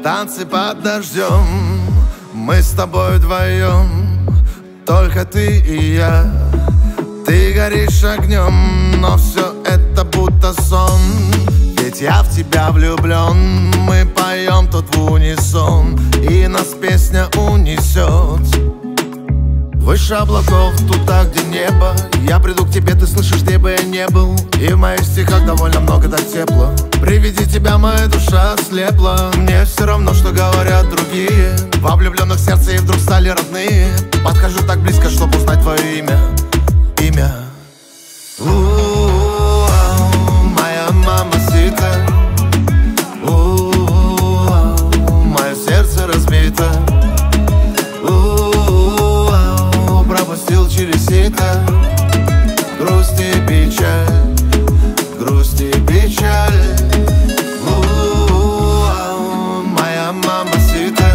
Танцы под дождем, мы с тобой вдвоем, только ты и я. Ты горишь огнем, но все это будто сон. Ведь я в тебя влюблен. Мы поем тут в унисон, и нас песня унесет выше облаков, туда, где небо. Я приду к тебе, ты слышишь, где бы я не был. И в моих стихах довольно много, так тепло. При виде тебя моя душа слепла. Мне все равно, что говорят другие. Во влюбленных сердце и вдруг стали родные. Подхожу так близко, чтобы узнать твое имя. Имя. Моя мамасита. Мое сердце разбито. Пропустил через сито. Грусть и печаль, грусть и печаль. Моя мамасита.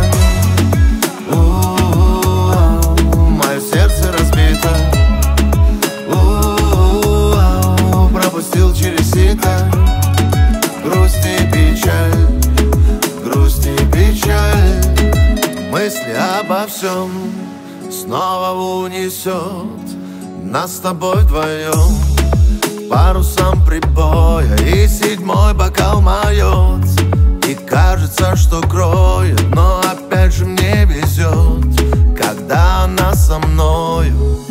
Мое сердце разбито. Пропустил через сито. Грусть и печаль, грусть и печаль. Мысли обо всем снова унесет нас с тобой вдвоем парусом прибоя, и седьмой бокал моет. И кажется, что кроет, но опять же мне везет, когда она со мною.